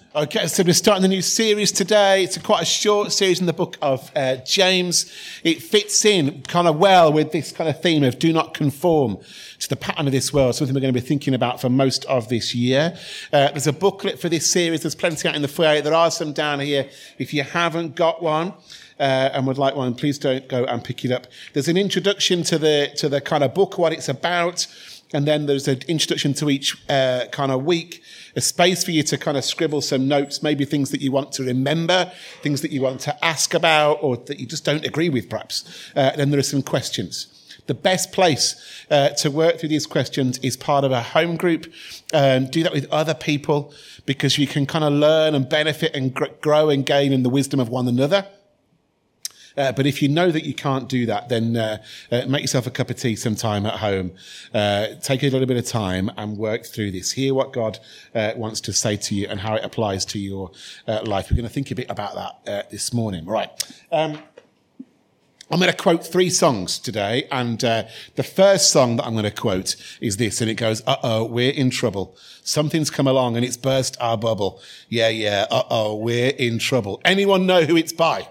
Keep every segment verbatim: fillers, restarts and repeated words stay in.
Okay, so we're starting the new series today. It's a quite a short series in the book of uh, James. It fits in kind of well with this kind of theme of do not conform to the pattern of this world, something we're going to be thinking about for most of this year. Uh, there's a booklet for this series. There's plenty out in the foyer. There are some down here. If you haven't got one uh, and would like one, please don't go and pick it up. There's an introduction to the to the kind of book, what it's about. And then there's an introduction to each uh, kind of week, a space for you to kind of scribble some notes, maybe things that you want to remember, things that you want to ask about, or that you just don't agree with, perhaps. Uh, then there are some questions. The best place uh, to work through these questions is part of a home group. Um, do that with other people because you can kind of learn and benefit and gr- grow and gain in the wisdom of one another. Uh, but if you know that you can't do that, then uh, uh, make yourself a cup of tea sometime at home. Uh, take a little bit of time and work through this. Hear what God uh, wants to say to you and how it applies to your uh, life. We're going to think a bit about that uh, this morning. Right. Um, I'm going to quote three songs today. And uh, the first song that I'm going to quote is this. And it goes, uh-oh, we're in trouble. Something's come along and it's burst our bubble. Yeah, yeah, uh-oh, we're in trouble. Anyone know who it's by?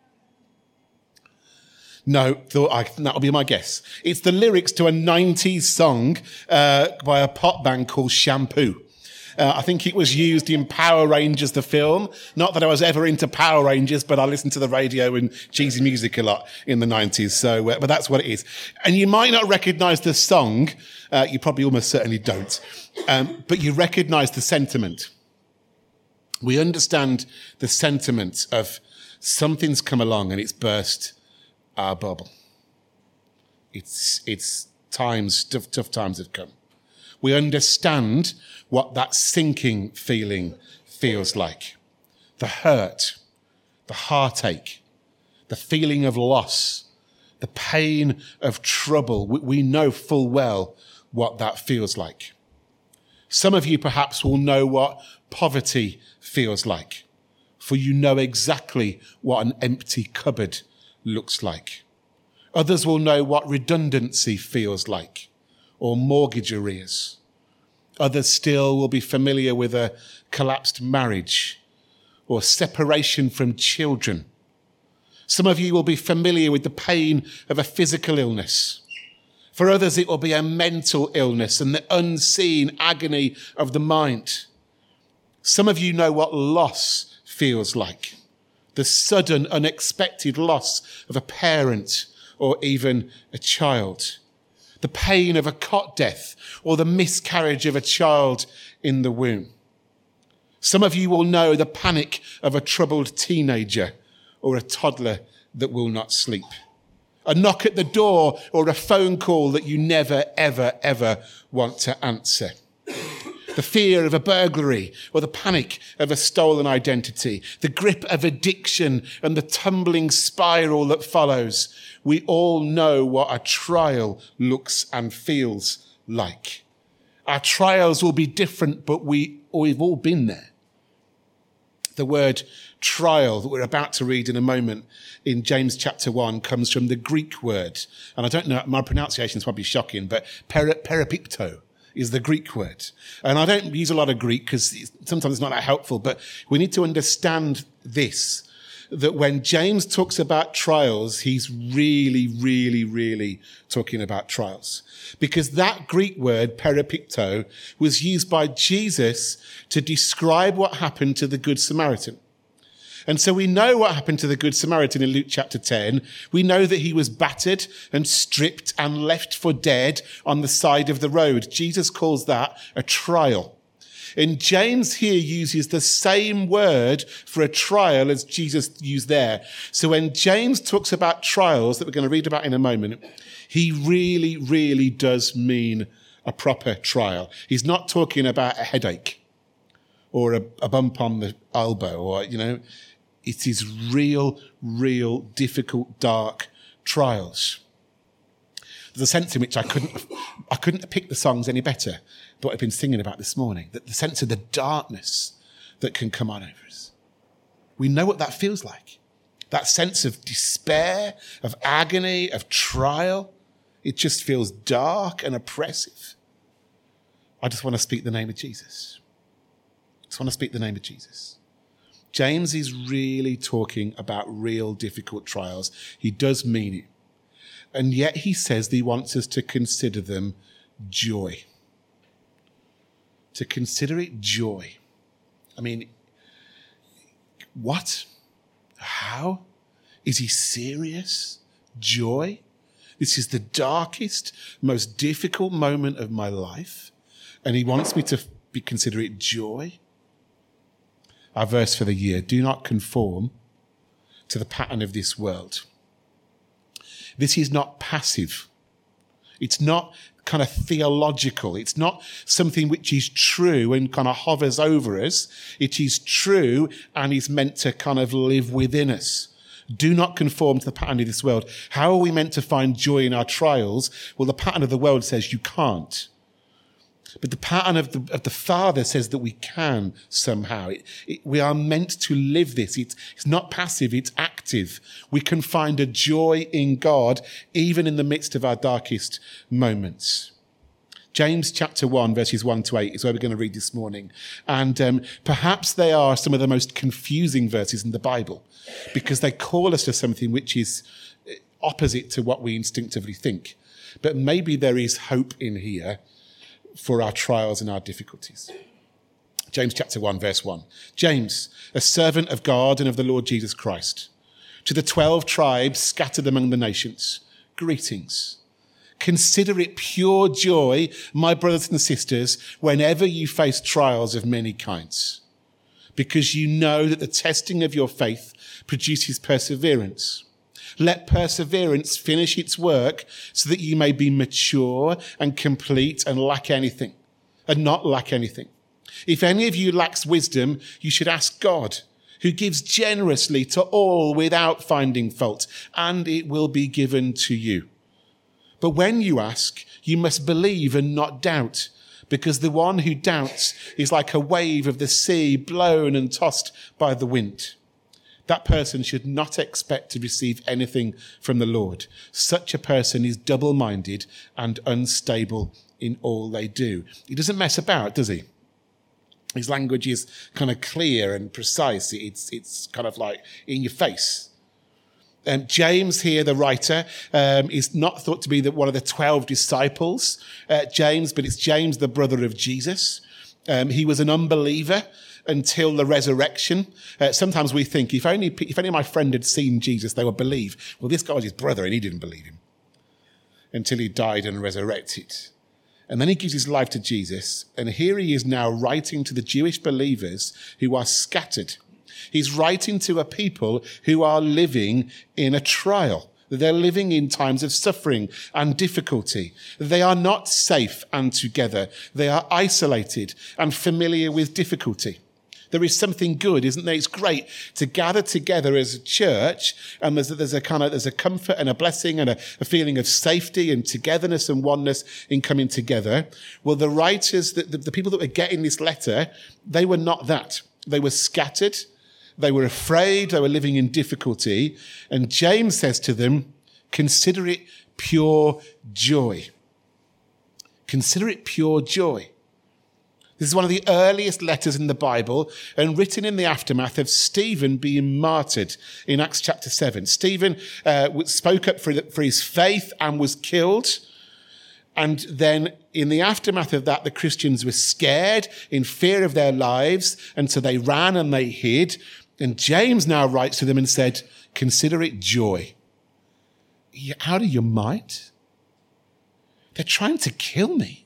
No, I, that'll be my guess. It's the lyrics to a nineties song uh, by a pop band called Shampoo. Uh, I think it was used in Power Rangers, the film. Not that I was ever into Power Rangers, but I listened to the radio and cheesy music a lot in the nineties. So, uh, but that's what it is. And you might not recognise the song. Uh, you probably almost certainly don't. Um, but you recognise the sentiment. We understand the sentiment of something's come along and it's burst our bubble. It's, it's times, tough, tough times have come. We understand what that sinking feeling feels like. The hurt, the heartache, the feeling of loss, the pain of trouble. We, we know full well what that feels like. Some of you perhaps will know what poverty feels like, for you know exactly what an empty cupboard looks like. Others will know what redundancy feels like, or mortgage arrears. Others still will be familiar with a collapsed marriage or separation from children. Some of you will be familiar with the pain of a physical illness. For others, it will be a mental illness and the unseen agony of the mind. Some of you know what loss feels like. The sudden, unexpected loss of a parent or even a child. The pain of a cot death or the miscarriage of a child in the womb. Some of you will know the panic of a troubled teenager or a toddler that will not sleep. A knock at the door or a phone call that you never, ever, ever want to answer. The fear of a burglary or the panic of a stolen identity, the grip of addiction and the tumbling spiral that follows. We all know what a trial looks and feels like. Our trials will be different, but we, we've all been there. The word trial that we're about to read in a moment in James chapter one comes from the Greek word. And I don't know, my pronunciation is probably shocking, but per, peripipto is the Greek word. And I don't use a lot of Greek because sometimes it's not that helpful, but we need to understand this, that when James talks about trials, he's really, really, really talking about trials. Because that Greek word, peripipto, was used by Jesus to describe what happened to the Good Samaritan. And so we know what happened to the Good Samaritan in Luke chapter ten. We know that he was battered and stripped and left for dead on the side of the road. Jesus calls that a trial. And James here uses the same word for a trial as Jesus used there. So when James talks about trials that we're going to read about in a moment, he really, really does mean a proper trial. He's not talking about a headache or a, a bump on the elbow or, you know, it is real, real, difficult, dark trials. There's a sense in which I couldn't, I couldn't pick the songs any better than what I've been singing about this morning. That the sense of the darkness that can come on over us. We know what that feels like. That sense of despair, of agony, of trial. It just feels dark and oppressive. I just want to speak the name of Jesus. just want to speak the name of Jesus. James is really talking about real difficult trials. He does mean it. And yet he says that he wants us to consider them joy. To consider it joy. I mean, what? How? Is he serious? Joy? This is the darkest, most difficult moment of my life. And he wants me to be, consider it joy. Our verse for the year, do not conform to the pattern of this world. This is not passive. It's not kind of theological. It's not something which is true and kind of hovers over us. It is true and is meant to kind of live within us. Do not conform to the pattern of this world. How are we meant to find joy in our trials? Well, the pattern of the world says you can't. But the pattern of the, of the Father says that we can somehow. It, it, we are meant to live this. It's, it's not passive, it's active. We can find a joy in God even in the midst of our darkest moments. James chapter one, verses one to eight is where we're going to read this morning. And um, perhaps they are some of the most confusing verses in the Bible because they call us to something which is opposite to what we instinctively think. But maybe there is hope in here for our trials and our difficulties. James chapter one, verse one. James, a servant of God and of the Lord Jesus Christ, to the twelve tribes scattered among the nations, greetings. Consider it pure joy, my brothers and sisters, whenever you face trials of many kinds, because you know that the testing of your faith produces perseverance. Let perseverance finish its work so that you may be mature and complete and lack anything, and not lack anything. If any of you lacks wisdom, you should ask God, who gives generously to all without finding fault, and it will be given to you. But when you ask, you must believe and not doubt, because the one who doubts is like a wave of the sea blown and tossed by the wind. That person should not expect to receive anything from the Lord. Such a person is double-minded and unstable in all they do. He doesn't mess about, does he? His language is kind of clear and precise. It's, it's kind of like in your face. Um, James here, the writer, um, is not thought to be the, one of the twelve disciples, uh, James, but it's James, the brother of Jesus. Um, he was an unbeliever until the resurrection. Uh, sometimes we think, if only if only my friend had seen Jesus, they would believe. Well, this guy was his brother and he didn't believe him until he died and resurrected. And then he gives his life to Jesus. And here he is now writing to the Jewish believers who are scattered. He's writing to a people who are living in a trial. They're living in times of suffering and difficulty. They are not safe and together. They are isolated and familiar with difficulty. There is something good, isn't there? It's great to gather together as a church, and there's a, there's a kind of there's a comfort and a blessing and a, a feeling of safety and togetherness and oneness in coming together. Well, the writers, the, the, the people that were getting this letter, they were not that. They were scattered. They were afraid. They were living in difficulty. And James says to them, consider it pure joy. Consider it pure joy. This is one of the earliest letters in the Bible and written in the aftermath of Stephen being martyred in Acts chapter seven. Stephen uh, spoke up for, for his faith and was killed. And then in the aftermath of that, the Christians were scared, in fear of their lives, and so they ran and they hid. And James now writes to them and said, consider it joy. You're out of your mind? They're trying to kill me.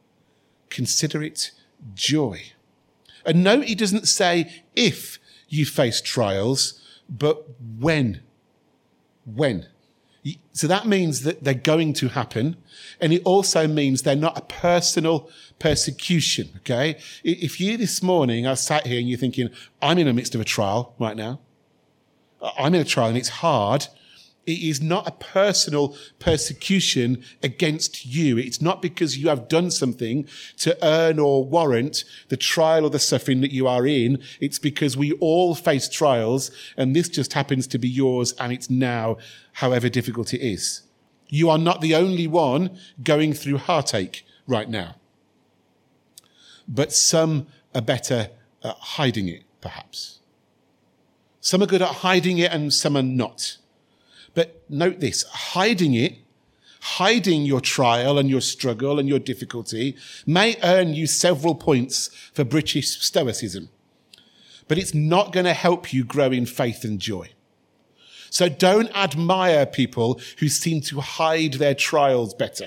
Consider it joy. And note, he doesn't say if you face trials, but when. When. So that means that they're going to happen. And it also means they're not a personal persecution, okay? If you this morning are sat here and you're thinking, I'm in the midst of a trial right now. I'm in a trial and it's hard. It is not a personal persecution against you. It's not because you have done something to earn or warrant the trial or the suffering that you are in. It's because we all face trials, and this just happens to be yours, and it's now, however difficult it is. You are not the only one going through heartache right now. But some are better at hiding it, perhaps. Some are good at hiding it and some are not. But note this, hiding it, hiding your trial and your struggle and your difficulty may earn you several points for British stoicism. But it's not going to help you grow in faith and joy. So don't admire people who seem to hide their trials better,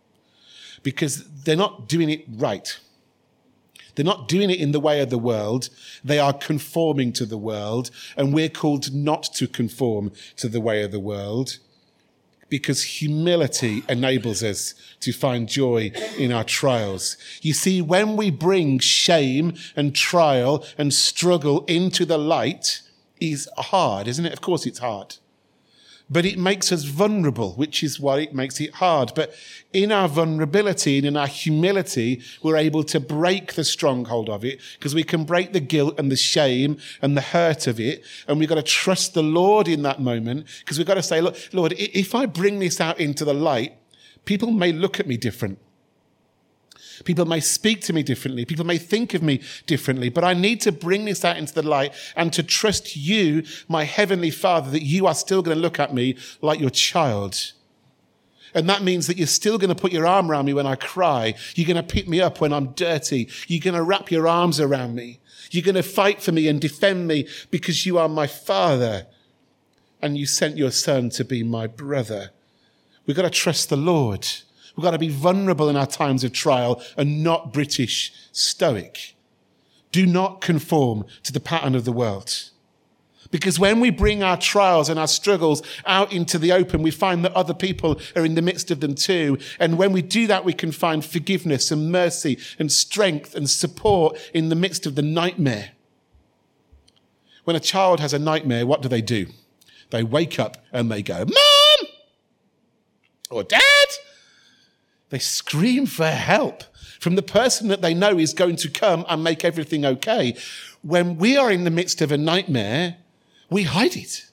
because they're not doing it right. They're not doing it in the way of the world. They are conforming to the world, and we're called not to conform to the way of the world, because humility enables us to find joy in our trials. You see, when we bring shame and trial and struggle into the light, is hard, isn't it? Of course it's hard. But it makes us vulnerable, which is why it makes it hard. But in our vulnerability and in our humility, we're able to break the stronghold of it, because we can break the guilt and the shame and the hurt of it. And we've got to trust the Lord in that moment, because we've got to say, look, Lord, if I bring this out into the light, people may look at me different. People may speak to me differently. People may think of me differently. But I need to bring this out into the light and to trust you, my heavenly Father, that you are still going to look at me like your child. And that means that you're still going to put your arm around me when I cry. You're going to pick me up when I'm dirty. You're going to wrap your arms around me. You're going to fight for me and defend me because you are my Father. And you sent your Son to be my brother. We've got to trust the Lord. We've got to be vulnerable in our times of trial and not British stoic. Do not conform to the pattern of the world. Because when we bring our trials and our struggles out into the open, we find that other people are in the midst of them too. And when we do that, we can find forgiveness and mercy and strength and support in the midst of the nightmare. When a child has a nightmare, what do they do? They wake up and they go, Mom! Or Dad! They scream for help from the person that they know is going to come and make everything okay. When we are in the midst of a nightmare, we hide it.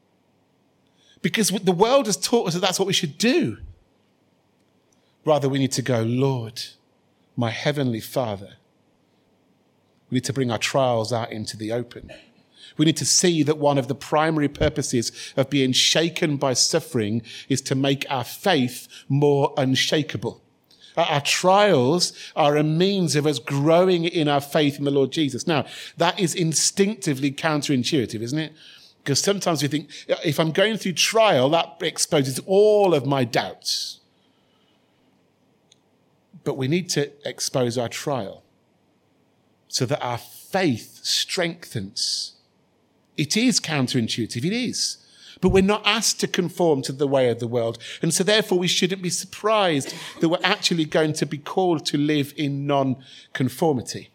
Because the world has taught us that that's what we should do. Rather, we need to go, Lord, my heavenly Father. We need to bring our trials out into the open. We need to see that one of the primary purposes of being shaken by suffering is to make our faith more unshakable. Our trials are a means of us growing in our faith in the Lord Jesus. Now, that is instinctively counterintuitive, isn't it? Because sometimes we think, if I'm going through trial, that exposes all of my doubts. But we need to expose our trial so that our faith strengthens. It is counterintuitive, it is. But we're not asked to conform to the way of the world. And so therefore we shouldn't be surprised that we're actually going to be called to live in non-conformity.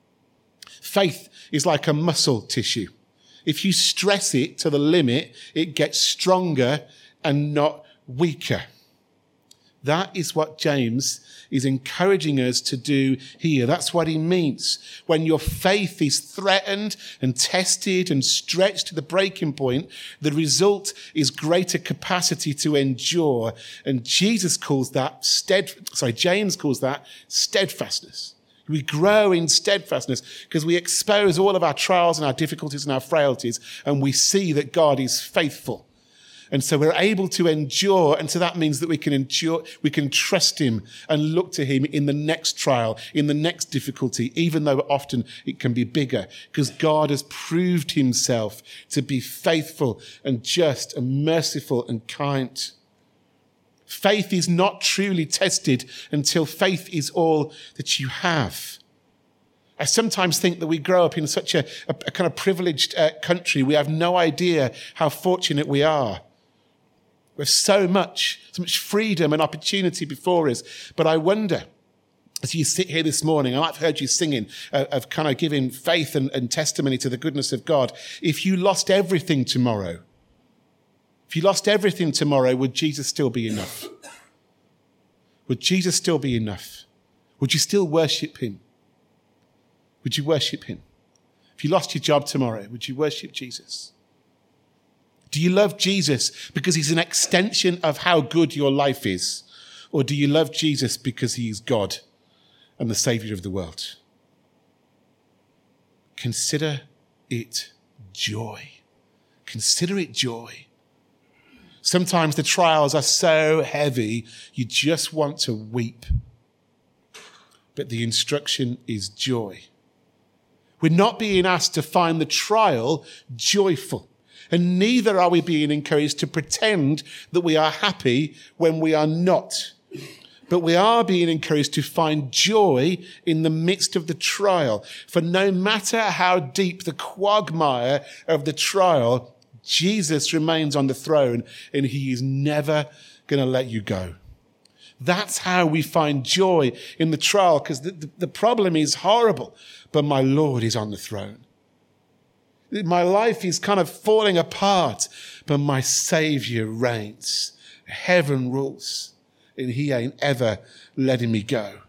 Faith is like a muscle tissue. If you stress it to the limit, it gets stronger and not weaker. That is what James is encouraging us to do here. That's what he means. When your faith is threatened and tested and stretched to the breaking point, the result is greater capacity to endure. And Jesus calls that stead, sorry, James calls that steadfastness. We grow in steadfastness because we expose all of our trials and our difficulties and our frailties, and we see that God is faithful. And so we're able to endure. And so that means that we can endure, we can trust him and look to him in the next trial, in the next difficulty, even though often it can be bigger, because God has proved himself to be faithful and just and merciful and kind. Faith is not truly tested until faith is all that you have. I sometimes think that we grow up in such a, a, a kind of privileged uh, country. We have no idea how fortunate we are. We have so much, so much freedom and opportunity before us. But I wonder, as you sit here this morning, and I've heard you singing uh, of kind of giving faith and, and testimony to the goodness of God, if you lost everything tomorrow, if you lost everything tomorrow, would Jesus still be enough? Would Jesus still be enough? Would you still worship him? Would you worship him? If you lost your job tomorrow, would you worship Jesus? Do you love Jesus because he's an extension of how good your life is? Or do you love Jesus because he is God and the Savior of the world? consider it joy. Consider it joy. Sometimes the trials are so heavy, you just want to weep. But the instruction is joy. We're not being asked to find the trial joyful. And neither are we being encouraged to pretend that we are happy when we are not. But we are being encouraged to find joy in the midst of the trial. For no matter how deep the quagmire of the trial, Jesus remains on the throne and he is never going to let you go. That's how we find joy in the trial, because the, the, the problem is horrible, but my Lord is on the throne. My life is kind of falling apart, but my Savior reigns. Heaven rules, and he ain't ever letting me go.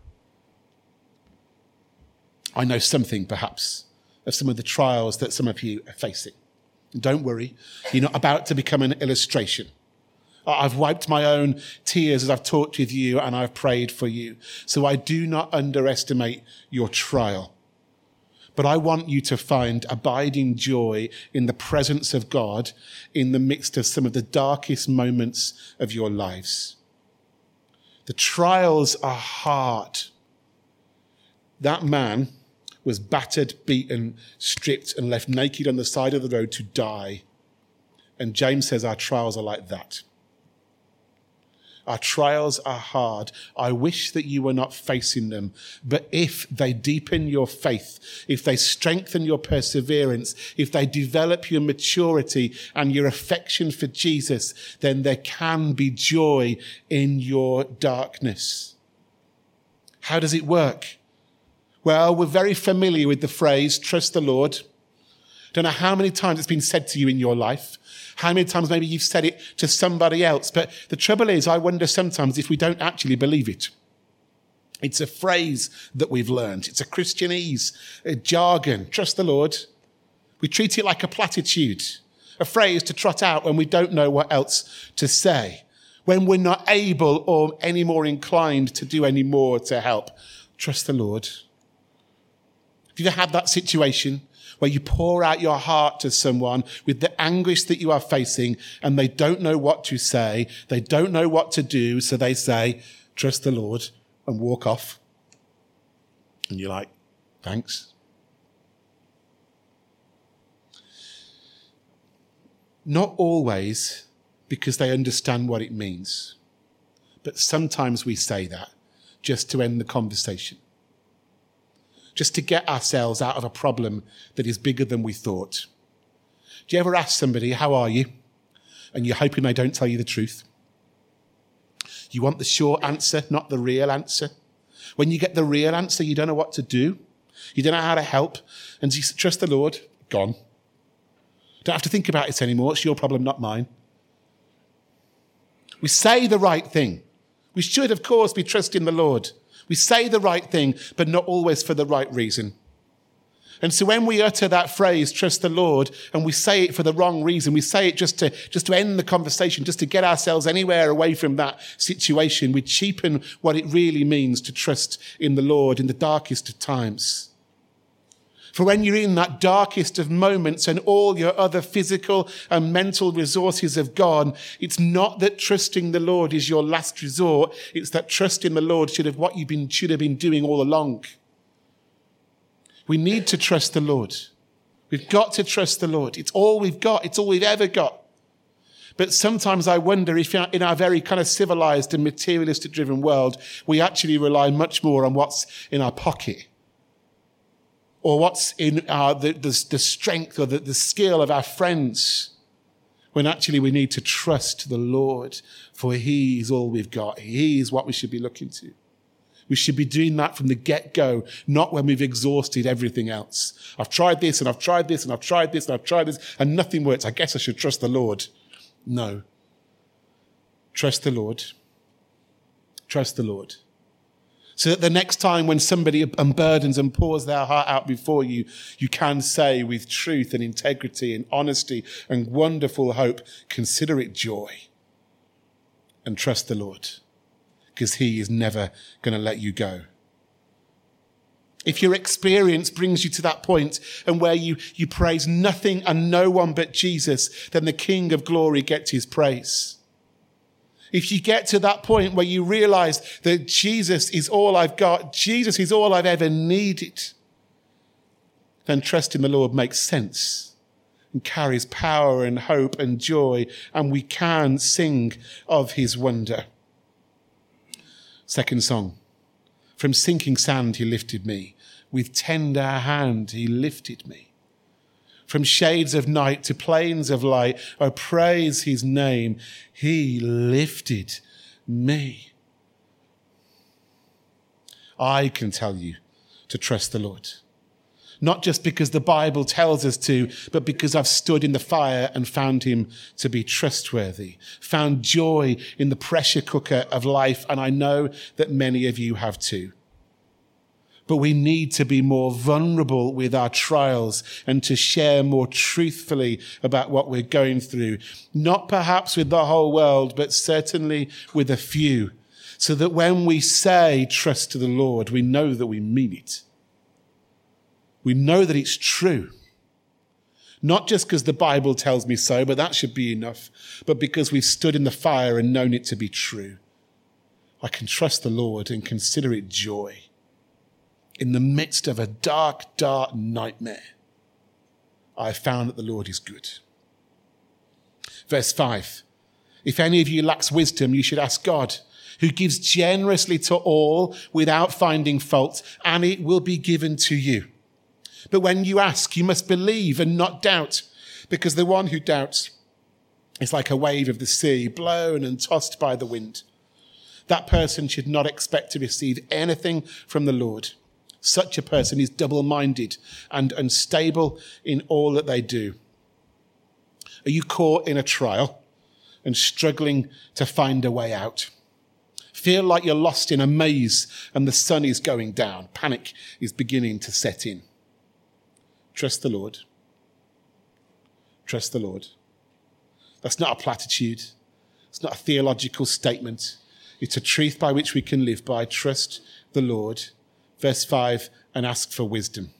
I know something, perhaps, of some of the trials that some of you are facing. Don't worry, you're not about to become an illustration. I've wiped my own tears as I've talked with you, and I've prayed for you. So I do not underestimate your trial. But I want you to find abiding joy in the presence of God in the midst of some of the darkest moments of your lives. The trials are hard. That man was battered, beaten, stripped, and left naked on the side of the road to die. And James says our trials are like that. Our trials are hard. I wish that you were not facing them. But if they deepen your faith, if they strengthen your perseverance, if they develop your maturity and your affection for Jesus, then there can be joy in your darkness. How does it work? Well, we're very familiar with the phrase, trust the Lord. Don't know how many times it's been said to you in your life. How many times maybe you've said it to somebody else. But the trouble is, I wonder sometimes if we don't actually believe it. It's a phrase that we've learned. It's a Christianese, a jargon. Trust the Lord. We treat it like a platitude, a phrase to trot out when we don't know what else to say, when we're not able or any more inclined to do any more to help. Trust the Lord. Have you ever had that situation where you pour out your heart to someone with the anguish that you are facing and they don't know what to say, they don't know what to do, so they say, trust the Lord, and walk off? And you're like, thanks. Not always because they understand what it means, but sometimes we say that just to end the conversation. Just to get ourselves out of a problem that is bigger than we thought. Do you ever ask somebody, how are you? And you're hoping they don't tell you the truth. You want the short answer, not the real answer. When you get the real answer, you don't know what to do. You don't know how to help. And you trust the Lord, gone. Don't have to think about it anymore. It's your problem, not mine. We say the right thing. We should, of course, be trusting the Lord. We say the right thing, but not always for the right reason. And so when we utter that phrase, trust the Lord, and we say it for the wrong reason, we say it just to, just to end the conversation, just to get ourselves anywhere away from that situation, we cheapen what it really means to trust in the Lord in the darkest of times. For when you're in that darkest of moments and all your other physical and mental resources have gone, it's not that trusting the Lord is your last resort. It's that trust in the Lord should have what you've been, should have been doing all along. We need to trust the Lord. We've got to trust the Lord. It's all we've got. It's all we've ever got. But sometimes I wonder if in our very kind of civilized and materialistic driven world, we actually rely much more on what's in our pocket, or what's in our, the, the, the strength or the, the skill of our friends, when actually we need to trust the Lord, for he is all we've got. He is what we should be looking to. We should be doing that from the get-go, not when we've exhausted everything else. I've tried this and I've tried this and I've tried this and I've tried this and nothing works. I guess I should trust the Lord. No. Trust the Lord. Trust the Lord. So that the next time when somebody unburdens and pours their heart out before you, you can say with truth and integrity and honesty and wonderful hope, consider it joy and trust the Lord, because he is never going to let you go. If your experience brings you to that point and where you, you praise nothing and no one but Jesus, then the King of Glory gets his praise. If you get to that point where you realize that Jesus is all I've got, Jesus is all I've ever needed, then trust in the Lord makes sense and carries power and hope and joy, and we can sing of his wonder. Second song. From sinking sand he lifted me. With tender hand he lifted me. From shades of night to plains of light, I praise his name. He lifted me. I can tell you to trust the Lord. Not just because the Bible tells us to, but because I've stood in the fire and found him to be trustworthy, found joy in the pressure cooker of life, and I know that many of you have too. But we need to be more vulnerable with our trials and to share more truthfully about what we're going through. Not perhaps with the whole world, but certainly with a few. So that when we say trust to the Lord, we know that we mean it. We know that it's true. Not just because the Bible tells me so, but that should be enough. But because we've stood in the fire and known it to be true. I can trust the Lord and consider it joy. In the midst of a dark, dark nightmare, I have found that the Lord is good. Verse five, if any of you lacks wisdom, you should ask God, who gives generously to all without finding fault, and it will be given to you. But when you ask, you must believe and not doubt, because the one who doubts is like a wave of the sea, blown and tossed by the wind. That person should not expect to receive anything from the Lord. Such a person is double-minded and unstable in all that they do. Are you caught in a trial and struggling to find a way out? Feel like you're lost in a maze and the sun is going down. Panic is beginning to set in. Trust the Lord. Trust the Lord. That's not a platitude. It's not a theological statement. It's a truth by which we can live by. Trust the Lord. Verse five, and ask for wisdom.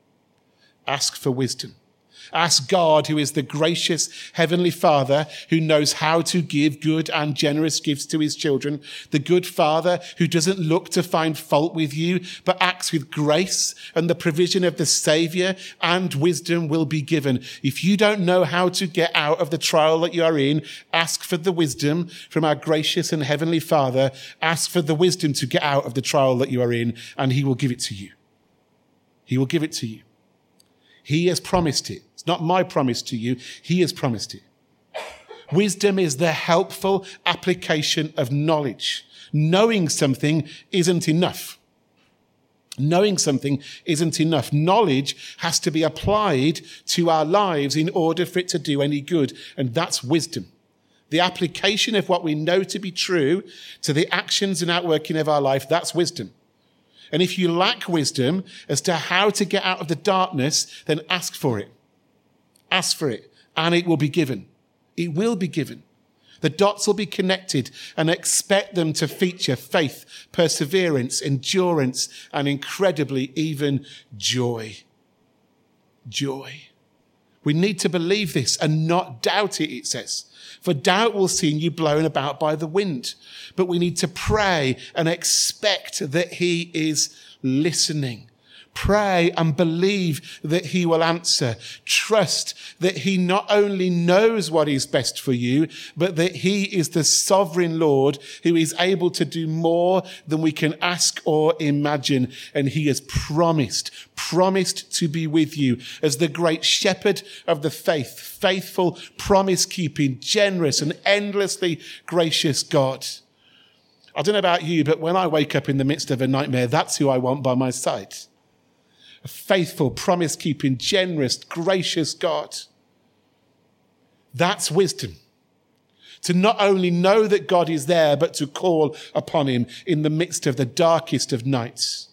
Ask for wisdom. Ask God, who is the gracious Heavenly Father, who knows how to give good and generous gifts to his children. The good Father who doesn't look to find fault with you, but acts with grace, and the provision of the Saviour and wisdom will be given. If you don't know how to get out of the trial that you are in, ask for the wisdom from our gracious and Heavenly Father. Ask for the wisdom to get out of the trial that you are in, and he will give it to you. He will give it to you. He has promised it. It's not my promise to you. He has promised it. Wisdom is the helpful application of knowledge. Knowing something isn't enough. Knowing something isn't enough. Knowledge has to be applied to our lives in order for it to do any good. And that's wisdom. The application of what we know to be true to the actions and outworking of our life, that's wisdom. And if you lack wisdom as to how to get out of the darkness, then ask for it. Ask for it, and it will be given. It will be given. The dots will be connected, and expect them to feature faith, perseverance, endurance, and incredibly even joy. Joy. We need to believe this and not doubt it, it says. For doubt will see you blown about by the wind. But we need to pray and expect that he is listening. Pray and believe that he will answer. Trust that he not only knows what is best for you, but that he is the sovereign Lord who is able to do more than we can ask or imagine. And he has promised, promised to be with you as the great shepherd of the faith, faithful, promise-keeping, generous, and endlessly gracious God. I don't know about you, but when I wake up in the midst of a nightmare, that's who I want by my side. A faithful, promise-keeping, generous, gracious God. That's wisdom. To not only know that God is there, but to call upon him in the midst of the darkest of nights.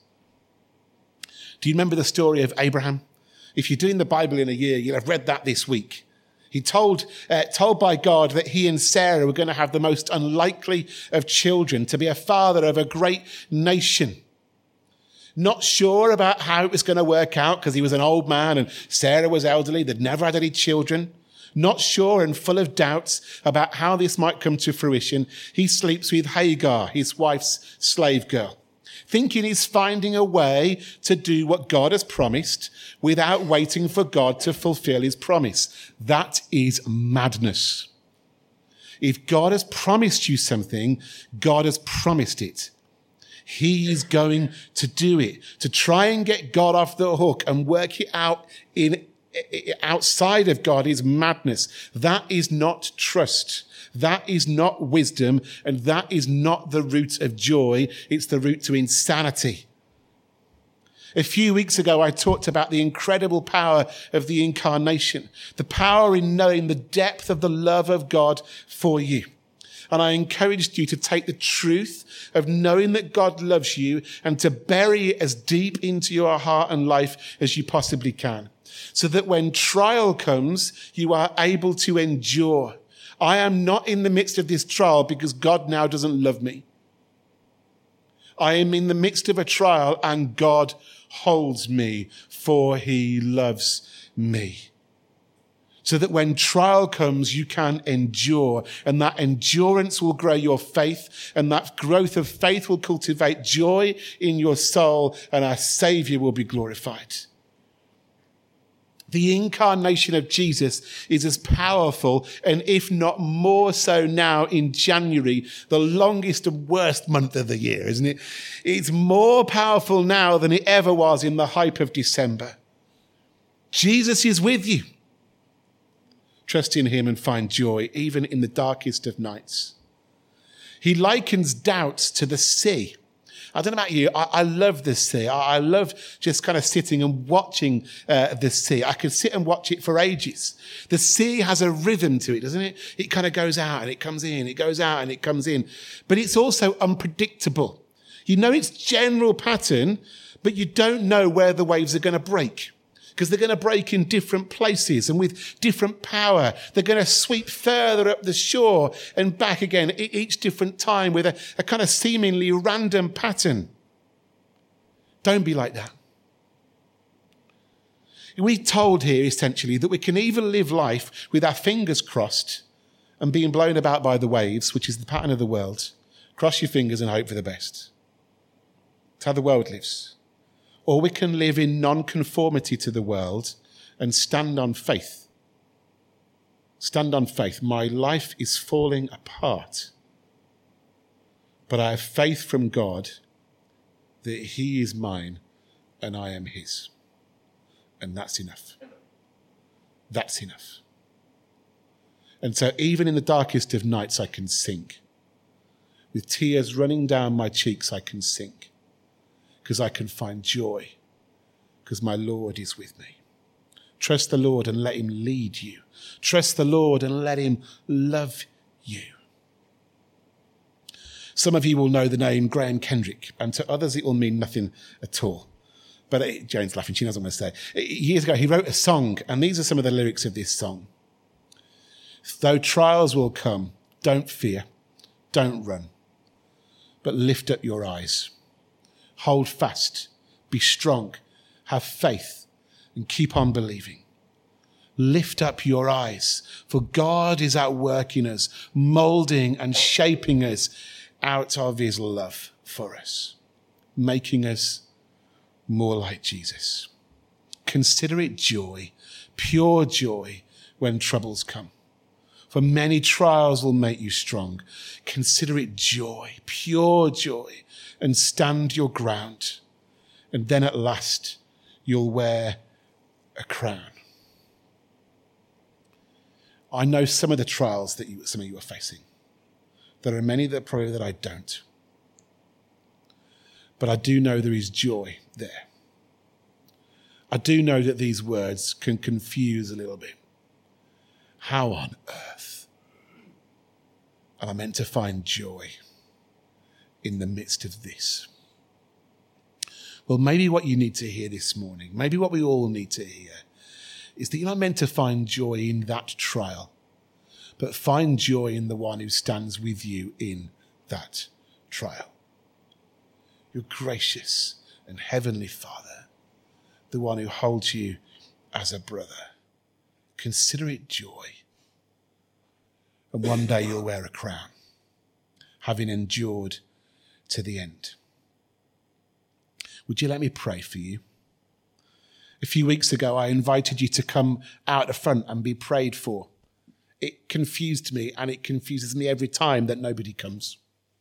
Do you remember the story of Abraham? If you're doing the Bible in a year, you'll have read that this week. He told, uh, told by God that he and Sarah were going to have the most unlikely of children, to be a father of a great nation. Not sure about how it was going to work out because he was an old man and Sarah was elderly. They'd never had any children. Not sure and full of doubts about how this might come to fruition, he sleeps with Hagar, his wife's slave girl, thinking he's finding a way to do what God has promised without waiting for God to fulfill his promise. That is madness. If God has promised you something, God has promised it. He's going to do it. To try and get God off the hook and work it out in outside of God is madness. That is not trust. That is not wisdom. And that is not the root of joy. It's the root to insanity. A few weeks ago, I talked about the incredible power of the incarnation, the power in knowing the depth of the love of God for you. And I encouraged you to take the truth of knowing that God loves you and to bury it as deep into your heart and life as you possibly can, so that when trial comes, you are able to endure. I am not in the midst of this trial because God now doesn't love me. I am in the midst of a trial and God holds me, for he loves me. So that when trial comes, you can endure, and that endurance will grow your faith, and that growth of faith will cultivate joy in your soul, and our Saviour will be glorified. The incarnation of Jesus is as powerful, and if not more so now in January, the longest and worst month of the year, isn't it? It's more powerful now than it ever was in the hype of December. Jesus is with you. Trust in him and find joy, even in the darkest of nights. He likens doubts to the sea. I don't know about you, I, I love the sea. I, I love just kind of sitting and watching uh, the sea. I could sit and watch it for ages. The sea has a rhythm to it, doesn't it? It kind of goes out and it comes in, it goes out and it comes in. But it's also unpredictable. You know its general pattern, but you don't know where the waves are going to break, because they're going to break in different places and with different power. They're going to sweep further up the shore and back again each different time with a, a kind of seemingly random pattern. Don't be like that. We're told here essentially that we can either live life with our fingers crossed and being blown about by the waves, which is the pattern of the world. Cross your fingers and hope for the best. That's how the world lives. Or we can live in non-conformity to the world and stand on faith. Stand on faith. My life is falling apart, but I have faith from God that he is mine and I am his. And that's enough. That's enough. And so even in the darkest of nights, I can sing. With tears running down my cheeks, I can sing. Because I can find joy, because my Lord is with me. Trust the Lord and let him lead you. Trust the Lord and let him love you. Some of you will know the name Graham Kendrick, and to others it will mean nothing at all. But it, Jane's laughing, she knows what I'm going to say. Years ago, he wrote a song, and these are some of the lyrics of this song. Though trials will come, don't fear, don't run, but lift up your eyes. Hold fast, be strong, have faith, and keep on believing. Lift up your eyes, for God is at work in us, molding and shaping us out of his love for us, making us more like Jesus. Consider it joy, pure joy, when troubles come. For many trials will make you strong. Consider it joy, pure joy, and stand your ground. And then at last, you'll wear a crown. I know some of the trials that you, some of you are facing. There are many that probably that I don't. But I do know there is joy there. I do know that these words can confuse a little bit. How on earth am I meant to find joy in the midst of this? Well, maybe what you need to hear this morning, maybe what we all need to hear, is that you're not meant to find joy in that trial, but find joy in the one who stands with you in that trial. You're gracious and Heavenly Father, the one who holds you as a brother. Consider it joy. And one day you'll wear a crown, having endured to the end. Would you let me pray for you? A few weeks ago, I invited you to come out the front and be prayed for. It confused me, and it confuses me every time that nobody comes.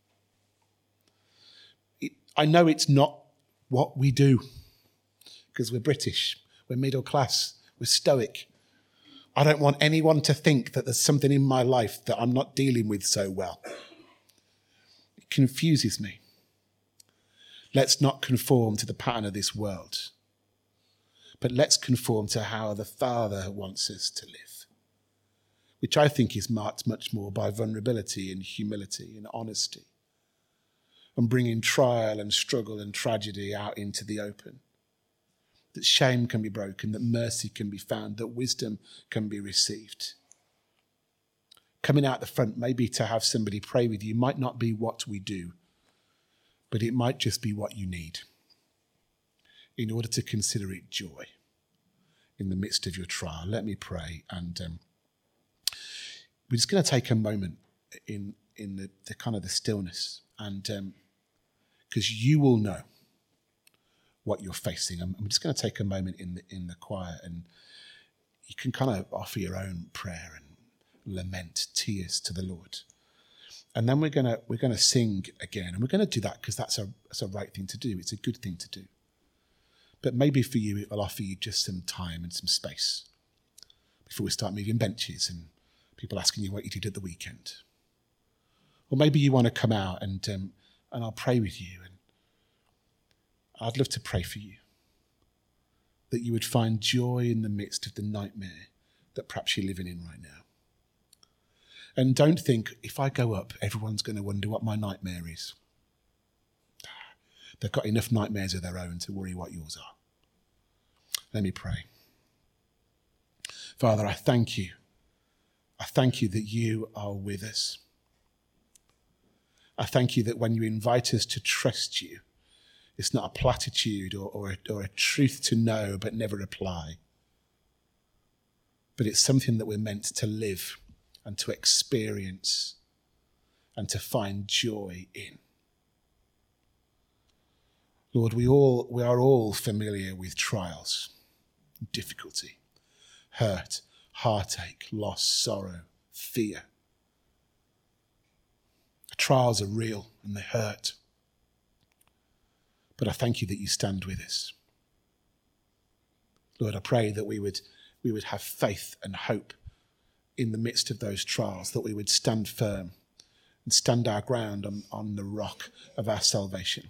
It, I know it's not what we do, because we're British, we're middle class, we're stoic. I don't want anyone to think that there's something in my life that I'm not dealing with so well. It confuses me. Let's not conform to the pattern of this world, but let's conform to how the Father wants us to live, which I think is marked much more by vulnerability and humility and honesty, and bringing trial and struggle and tragedy out into the open. That shame can be broken, that mercy can be found, that wisdom can be received. Coming out the front, maybe to have somebody pray with you, might not be what we do, but it might just be what you need in order to consider it joy in the midst of your trial. Let me pray, and um, we're just going to take a moment in in the, the kind of the stillness, and because um, you will know what you're facing. I'm, I'm just going to take a moment in the in the quiet, and you can kind of offer your own prayer and lament, tears to the Lord. And then we're gonna we're gonna sing again, and we're gonna do that because that's a that's a right thing to do. It's a good thing to do. But maybe for you, it will offer you just some time and some space before we start moving benches and people asking you what you did at the weekend. Or maybe you want to come out and um, and I'll pray with you, and I'd love to pray for you that you would find joy in the midst of the nightmare that perhaps you're living in right now. And don't think, if I go up, everyone's going to wonder what my nightmare is. They've got enough nightmares of their own to worry what yours are. Let me pray. Father, I thank you. I thank you that you are with us. I thank you that when you invite us to trust you, it's not a platitude or, or, a, or a truth to know but never apply. But it's something that we're meant to live and to experience and to find joy in. Lord, we all we are all familiar with trials, difficulty, hurt, heartache, loss, sorrow, fear. The trials are real and they hurt. But I thank you that you stand with us. Lord, I pray that we would we would have faith and hope in the midst of those trials, that we would stand firm and stand our ground on, on the rock of our salvation,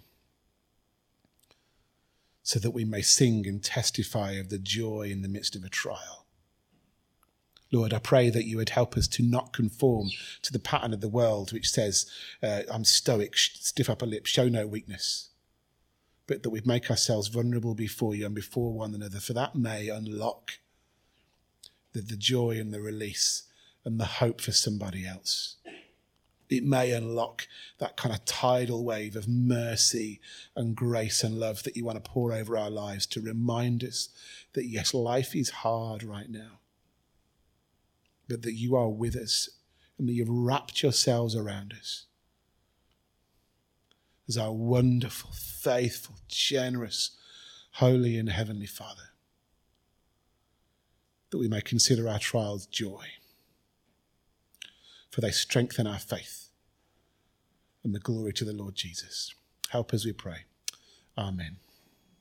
so that we may sing and testify of the joy in the midst of a trial. Lord, I pray that you would help us to not conform to the pattern of the world, which says, uh, I'm stoic, stiff upper lip, show no weakness, but that we'd make ourselves vulnerable before you and before one another, for that may unlock the, the joy and the release and the hope for somebody else. It may unlock that kind of tidal wave of mercy and grace and love that you want to pour over our lives, to remind us that, yes, life is hard right now, but that you are with us and that you've wrapped yourselves around us as our wonderful, faithful, generous, holy and heavenly Father, that we may consider our trials joy, for they strengthen our faith and the glory to the Lord Jesus. Help us, we pray. Amen.